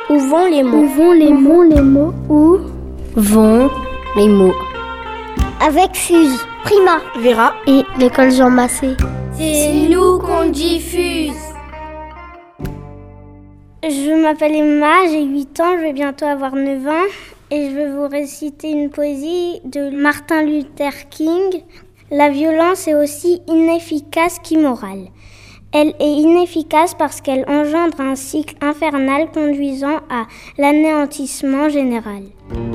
Où vont les mots? Où vont les mots, les mots? Où vont les mots? Avec Fuse, Prima, Vera et l'école Jean Massé. C'est nous qu'on diffuse. Je m'appelle Emma, j'ai 8 ans, je vais bientôt avoir 9 ans et je vais vous réciter une poésie de Martin Luther King. La violence est aussi inefficace qu'immorale. Elle est inefficace parce qu'elle engendre un cycle infernal conduisant à l'anéantissement général.